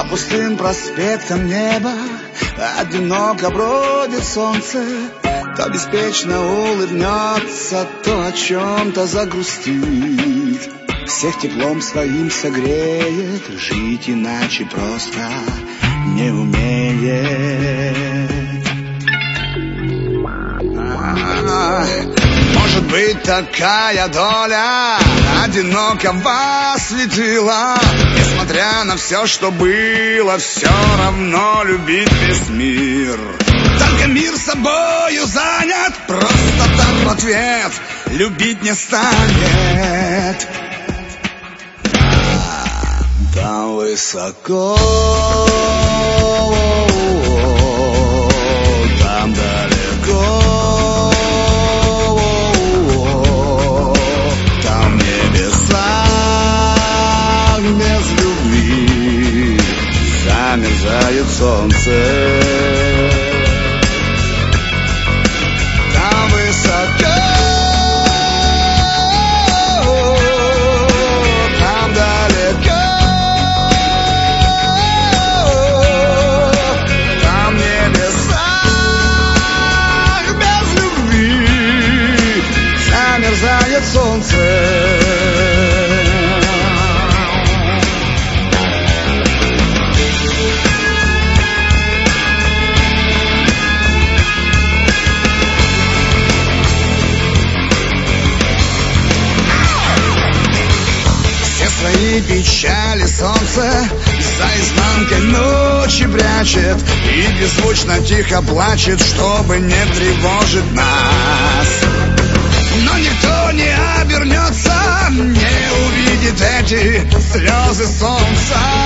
пустым проспектам неба одиноко бродит солнце. То беспечно улыбнется, то о чем-то загрустит. Всех теплом своим согреет, жить иначе просто не умеет. Может быть, такая доля одинокого светила. Несмотря на все, что было, все равно любить весь мир. Только мир собою занят, просто так в ответ любить не станет. Там высоко, там далеко, там небеса без любви замерзает солнце. Там высоко, там далеко, там небеса без любви замерзает солнце. Свои печали солнце за изнанкой ночи прячет и беззвучно тихо плачет, чтобы не тревожить нас. Но никто не обернется, не увидит эти слезы солнца.